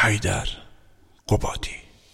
حیدر قبادی.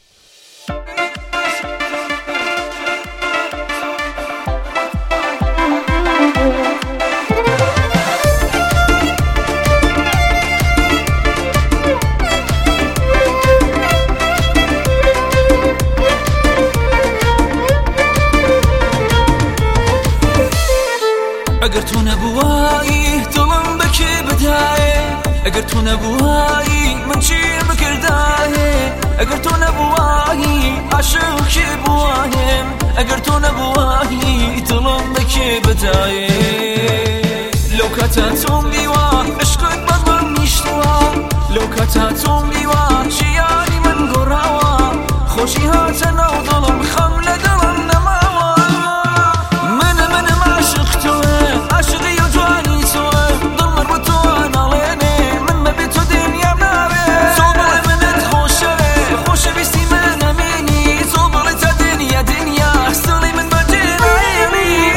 اگر تو نبوایی دلم بکی بدایه، اگر تو نبوایی من چی بکردایه، اگر تو نبوایی عاشق کی بوایم، اگر تو نبوایی دلم بکی بدایه. لو کتاتم دیوا عشقت بدم نیشتوا، لو کتاتم دیوا چیانی من گراوا، خوشی هاتن و دلم خم لدلم نماوا. من معشق توه عاشقی و جوانی توه، دلم رو تو نالینه من مبی تو دنیا ناره. تو بله منت خوشه خوشه بیستی من امینی، تو بله تا دنیا سلی من بجنینی.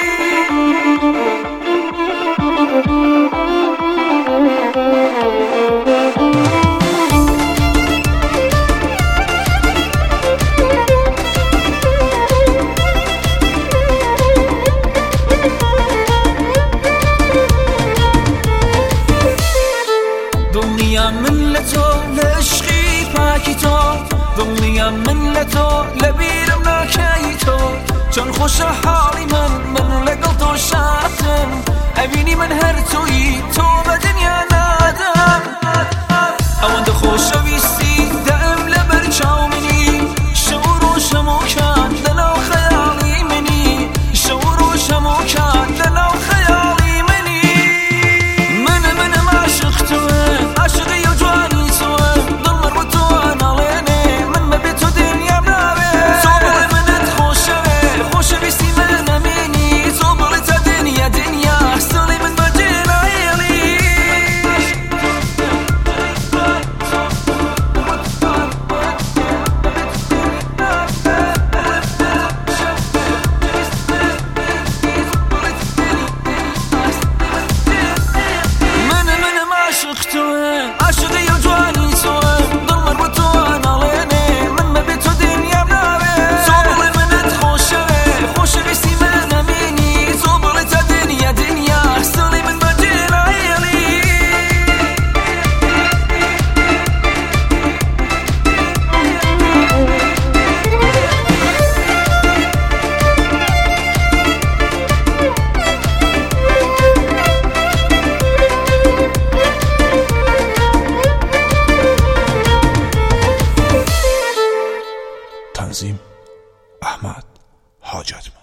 دنیا من لتو لعشقی پاکی تو، دنیا من لتو لبیرم ناکی تو، چون خوش حالی من لگل تو شاتم، ابینی من هر تویی تو به دنیا نادم. اوان ده خوش ویستی دائم لبر چاو منی، شعور و شموکان دلو خیالی منی، شعور و شموکان دلو خیالی منی. من معشق توه عاشقی و جوانی توه، دلم رو تو نالینه من مبی تو دنیا ناره. تو بله منت خوشه بیستی من امینی، تو بله تا دنیا سلی من بجنینی. من معشق توه عاشقی و جوانی توه، دلم رو تو نالینه من مبی تو دنیا ناره. تو بله منت خوشه بیستی من امینی، تو بله تا دنیا سلی من بجنینی. تنظیم احمد حاجتمند.